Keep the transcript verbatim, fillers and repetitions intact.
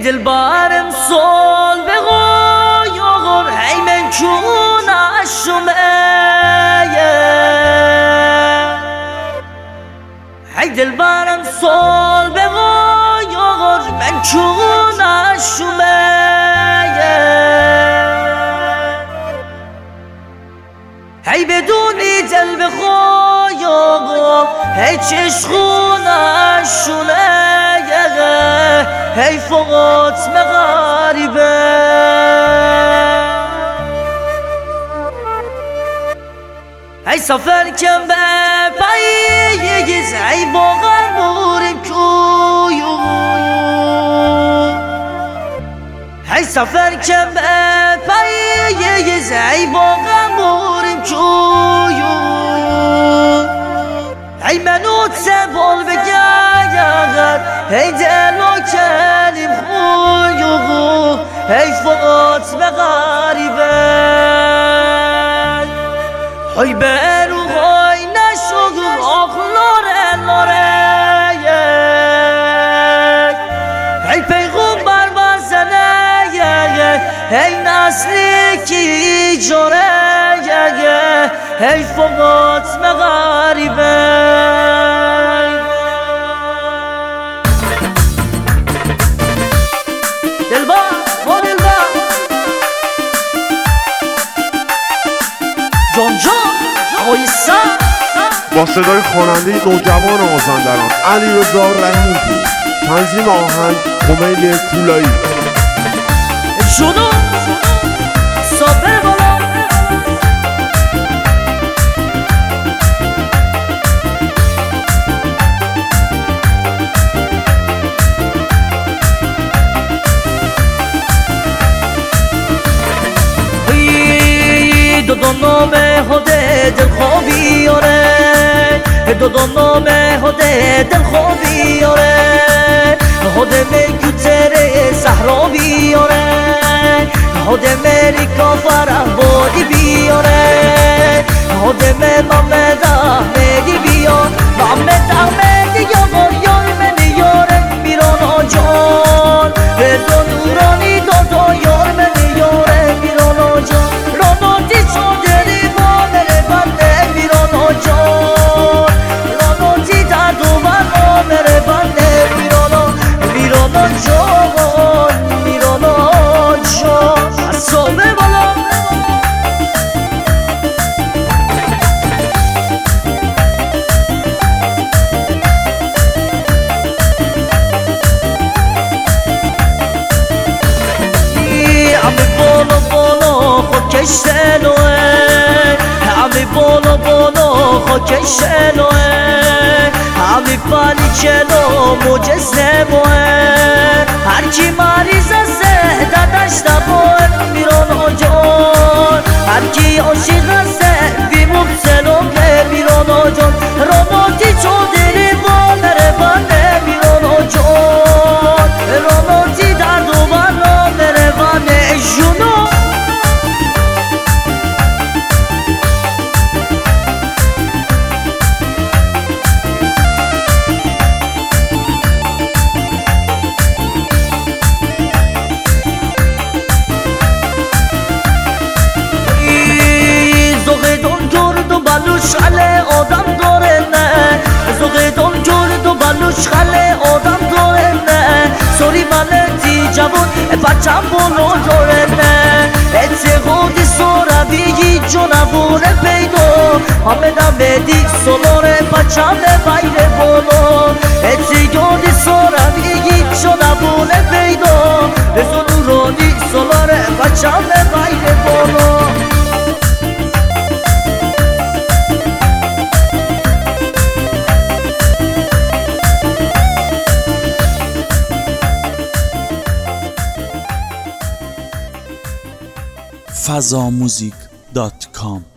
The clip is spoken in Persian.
دل بارم سال بگو یاغر هی من چون عشمه هی دل بارم سال بگو یاغر من چون عشمه هی بدونی دل بخوا یاغر هی چشخون عشمه هی فقط مغاربه هی سفر کن به پاییز هی باقر مورم کویو هی سفر کن به پاییز هی باقر مورم کویو هی منو تبال بگرد هی دلو کلیم خویو هی فقط مغاربه هی برو های نشو آخلاره لاره هی پیغمبر بزنه هی نسلی کی جاره هی فقط مغاربه با صدای خواننده نوجوان مازندران علیرضا رحیمی، تنظیم آهنگ کمیل طولایی. جنو صابر بالا دو دو نامه هده دل خوابی آره دو دو نامه هده دل خوابی آره هده میگو تره صحرا بیاره هده مری کافر احبادی بیاره هده می محمد احمدی بیار محمد احمدی یار یار منی یاره میران آجان رضا نورانی دادا یار منی یاره میران آجان راناتی چادری با مره بنده میران آجان راناتی درد و بنا مره بنده میران میران آجان میران آجان اصابه بالا خاکش سلوه همی بالا بالا خاکش سلوه همی پالی چلو مجسمه هر کی مریض است دادش دبور میران آجان هر کی عاشق است بی مبتلا میران آجان راناتی چادری با مره بنده میران آجان راناتی درد و بنا مره بنده جنو شله آدم داره نه زوغه دون جورد و بلوش خله آدم داره نه سوری مالتی جوان بچم بولو داره نه اتقادی سورا بیگی جنبونه پیدو همه نمیدی سولاره بچم بایر بولو اتقادی سورا بیگی جنبونه پیدو رزو نورانی سولاره بچم بایر بولو فضاموزیک دات کام